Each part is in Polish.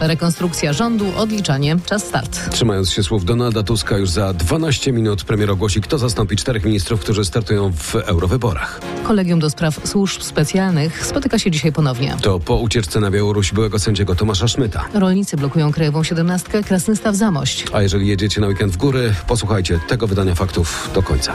Rekonstrukcja rządu, odliczanie, czas start. Trzymając się słów Donalda Tuska, już za 12 minut premier ogłosi, kto zastąpi 4 ministrów, którzy startują w eurowyborach. Kolegium do spraw służb specjalnych spotyka się dzisiaj ponownie. To po ucieczce na Białoruś byłego sędziego Tomasza Szmyta. Rolnicy blokują Krajową 17, Krasnystaw-Zamość. A jeżeli jedziecie na weekend w góry, posłuchajcie tego wydania faktów do końca.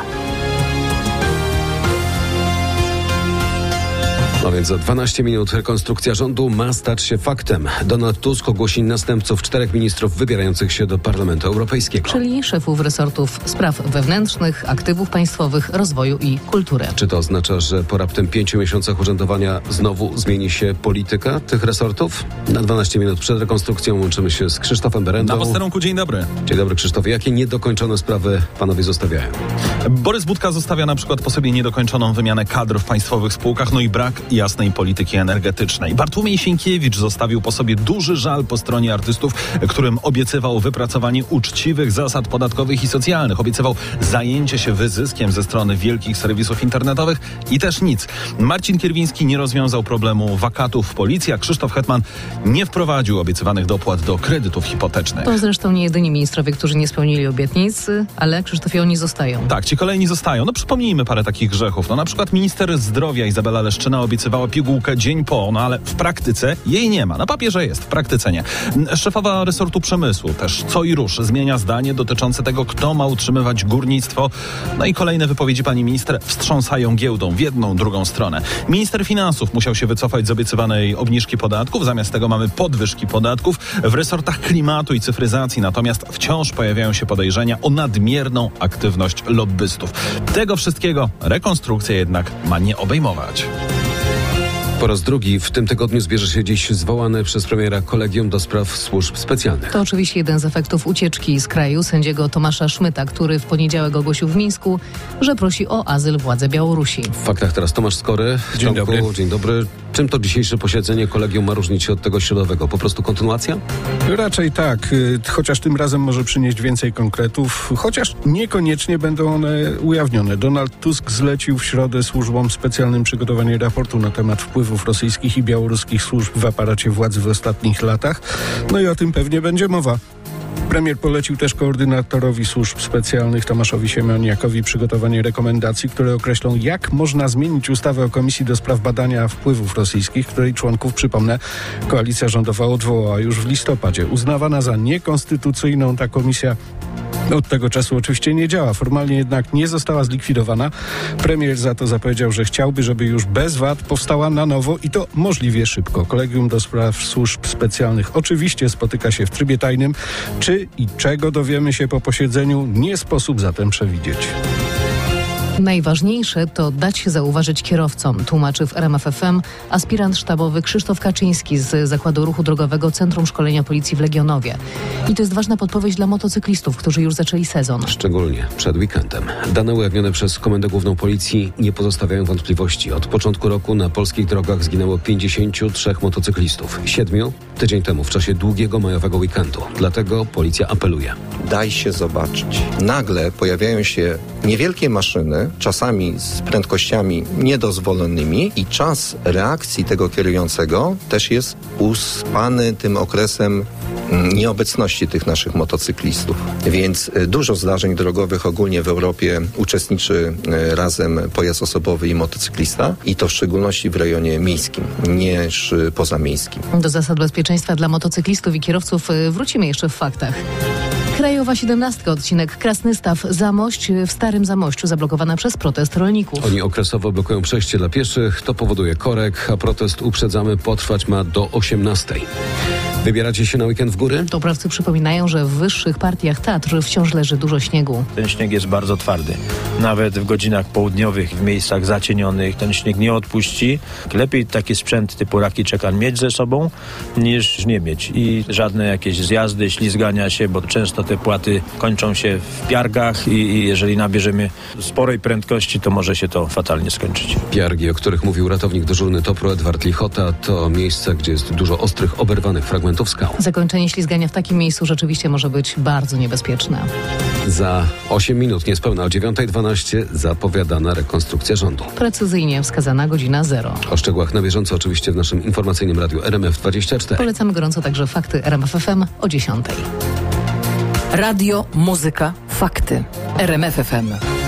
No więc za 12 minut rekonstrukcja rządu ma stać się faktem. Donald Tusk ogłosi następców 4 ministrów wybierających się do Parlamentu Europejskiego. Czyli szefów resortów spraw wewnętrznych, aktywów państwowych, rozwoju i kultury. Czy to oznacza, że po raptem 5 miesiącach urzędowania znowu zmieni się polityka tych resortów? Na 12 minut przed rekonstrukcją łączymy się z Krzysztofem Berendą. Na posterunku, dzień dobry. Dzień dobry, Krzysztofie. Jakie niedokończone sprawy panowie zostawiają? Borys Budka zostawia na przykład po sobie niedokończoną wymianę kadr w państwowych spółkach, no i brak jasnej polityki energetycznej. Bartłomiej Sienkiewicz zostawił po sobie duży żal po stronie artystów, którym obiecywał wypracowanie uczciwych zasad podatkowych i socjalnych. Obiecywał zajęcie się wyzyskiem ze strony wielkich serwisów internetowych i też nic. Marcin Kierwiński nie rozwiązał problemu wakatów w policji, a Krzysztof Hetman nie wprowadził obiecywanych dopłat do kredytów hipotecznych. To zresztą nie jedyni ministrowie, którzy nie spełnili obietnic, ale Krzysztofie, oni zostają. Tak, ci kolejni zostają. No przypomnijmy parę takich grzechów. No na przykład minister zdrowia Izabela Leszczyna obiecywała pigułkę dzień po, no ale w praktyce jej nie ma. Na papierze jest, w praktyce nie. Szefowa resortu przemysłu też co i rusz zmienia zdanie dotyczące tego, kto ma utrzymywać górnictwo. No i kolejne wypowiedzi pani minister wstrząsają giełdą w jedną, drugą stronę. Minister finansów musiał się wycofać z obiecywanej obniżki podatków. Zamiast tego mamy podwyżki podatków. W resortach klimatu i cyfryzacji natomiast wciąż pojawiają się podejrzenia o nadmierną aktywność lobbystów. Tego wszystkiego rekonstrukcja jednak ma nie obejmować. Po raz drugi w tym tygodniu zbierze się dziś zwołane przez premiera Kolegium do spraw służb specjalnych. To oczywiście jeden z efektów ucieczki z kraju sędziego Tomasza Szmyta, który w poniedziałek ogłosił w Mińsku, że prosi o azyl władze Białorusi. W faktach teraz Tomasz Skory. Dzień dobry. Dzień dobry. Czym to dzisiejsze posiedzenie Kolegium ma różnić się od tego środowego? Po prostu kontynuacja? Raczej tak, chociaż tym razem może przynieść więcej konkretów, chociaż niekoniecznie będą one ujawnione. Donald Tusk zlecił w środę służbom specjalnym przygotowanie raportu na temat wpływów rosyjskich i białoruskich służb w aparacie władzy w ostatnich latach. No i o tym pewnie będzie mowa. Premier polecił też koordynatorowi służb specjalnych Tomaszowi Siemoniakowi przygotowanie rekomendacji, które określą, jak można zmienić ustawę o Komisji do spraw badania wpływów rosyjskich, której członków, przypomnę, koalicja rządowa odwołała już w listopadzie. Uznawana za niekonstytucyjną, ta komisja od tego czasu oczywiście nie działa. Formalnie jednak nie została zlikwidowana. Premier za to zapowiedział, że chciałby, żeby już bez wad powstała na nowo i to możliwie szybko. Kolegium do spraw służb specjalnych oczywiście spotyka się w trybie tajnym. Czy i czego dowiemy się po posiedzeniu, nie sposób zatem przewidzieć. Najważniejsze to dać się zauważyć kierowcom, tłumaczy w RMF FM aspirant sztabowy Krzysztof Kaczyński z Zakładu Ruchu Drogowego Centrum Szkolenia Policji w Legionowie. I to jest ważna podpowiedź dla motocyklistów, którzy już zaczęli sezon. Szczególnie przed weekendem. Dane ujawnione przez Komendę Główną Policji nie pozostawiają wątpliwości. Od początku roku na polskich drogach zginęło 53 motocyklistów. 7 tydzień temu w czasie długiego majowego weekendu. Dlatego policja apeluje. Daj się zobaczyć. Nagle pojawiają się niewielkie maszyny, czasami z prędkościami niedozwolonymi i czas reakcji tego kierującego też jest uspany tym okresem nieobecności tych naszych motocyklistów. Więc dużo zdarzeń drogowych ogólnie w Europie uczestniczy razem pojazd osobowy i motocyklista i to w szczególności w rejonie miejskim, niż pozamiejskim. Do zasad bezpieczeństwa dla motocyklistów i kierowców wrócimy jeszcze w faktach. Krajowa 17, odcinek Krasnystaw-Zamość w Starym Zamościu zablokowana przez protest rolników. Oni okresowo blokują przejście dla pieszych, to powoduje korek, a protest, uprzedzamy, potrwać ma do 18. Wybieracie się na weekend w góry? Toprawcy przypominają, że w wyższych partiach Tatr wciąż leży dużo śniegu. Ten śnieg jest bardzo twardy. Nawet w godzinach południowych, w miejscach zacienionych, ten śnieg nie odpuści. Lepiej taki sprzęt typu Raki Czekan mieć ze sobą, niż nie mieć. I żadne jakieś zjazdy, ślizgania się, bo często te płaty kończą się w piargach i jeżeli nabierzemy sporej prędkości, to może się to fatalnie skończyć. Piargi, o których mówił ratownik dyżurny Topru Edward Lichota, to miejsce, gdzie jest dużo ostrych, oberwanych fragmentów fragmentów skał. Zakończenie ślizgania w takim miejscu rzeczywiście może być bardzo niebezpieczne. Za 8 minut, niespełna o 9:12, zapowiadana rekonstrukcja rządu. Precyzyjnie wskazana godzina 0. O szczegółach na bieżąco oczywiście w naszym informacyjnym radiu RMF24. Polecamy gorąco także fakty RMF FM o 10:00. Radio, muzyka, fakty. RMF FM.